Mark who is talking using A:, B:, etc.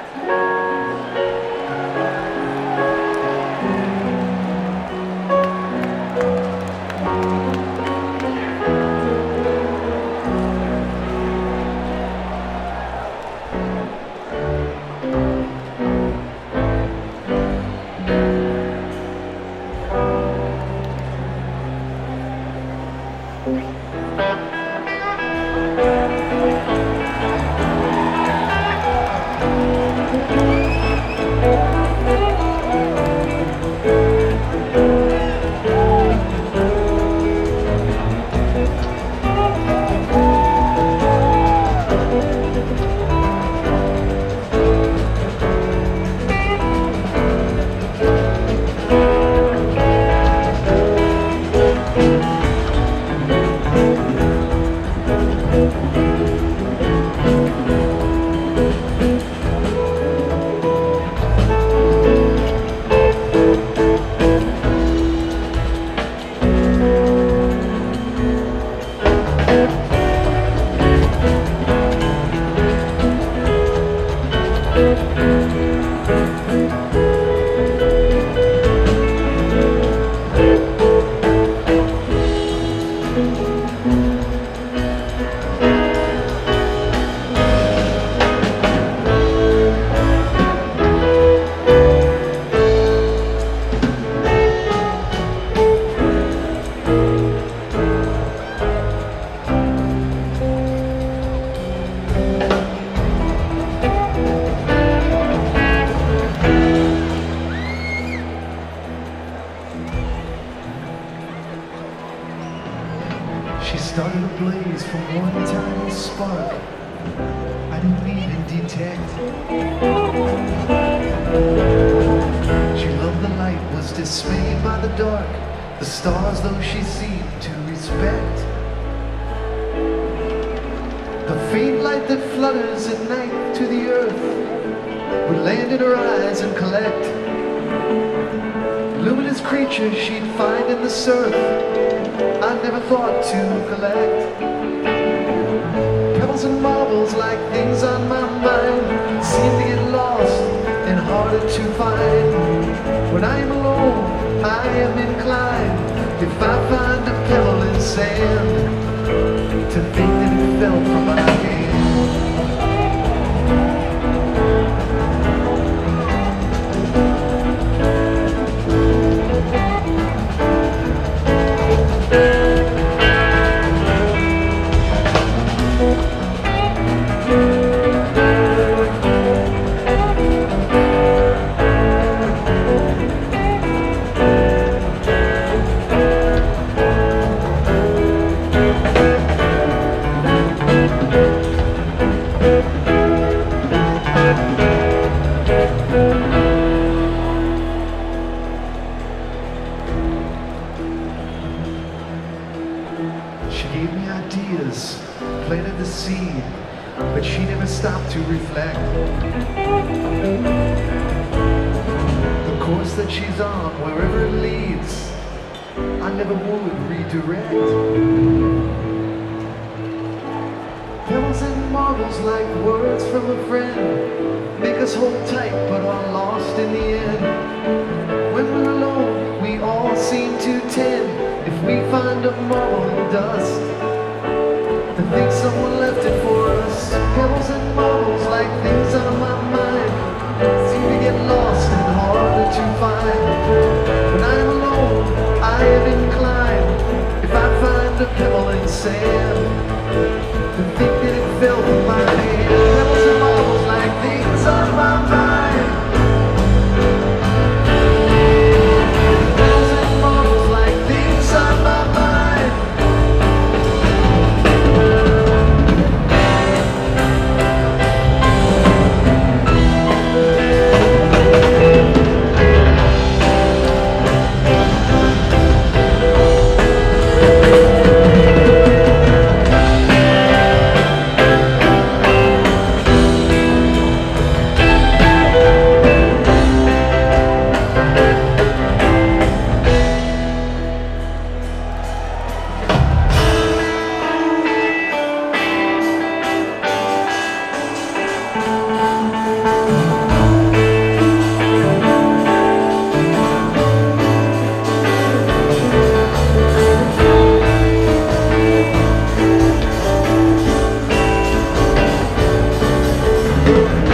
A: She started a blaze from one tiny spark I didn't even detect. She loved the light, was dismayed by the dark, the stars though she seemed to respect. The faint light that flutters at night to the earth would land in her eyes and collect luminous creatures she'd find in the surf I never thought to collect. Pebbles and marbles like things on my mind seem to get lost and harder to find. When I am alone, I am inclined, if I find a pebble in sand, to think that it fell from my hand. She gave me ideas, planted the seed, but she never stopped to reflect. The course that she's on, wherever it leads, I never would redirect. Pebbles and marbles like words from a friend make us hold tight but are lost in the end. When we're alone, we all seem to tend, if we find a marble in dust, to think someone left it for us. Pebbles and marbles like things out of my mind seem to get lost and harder to find. When I'm alone, I am inclined, if I find a pebble in sand, to think that it fell from my hand. Pebbles and marbles like things on my mind. Pebbles and marbles like things on my mind. you.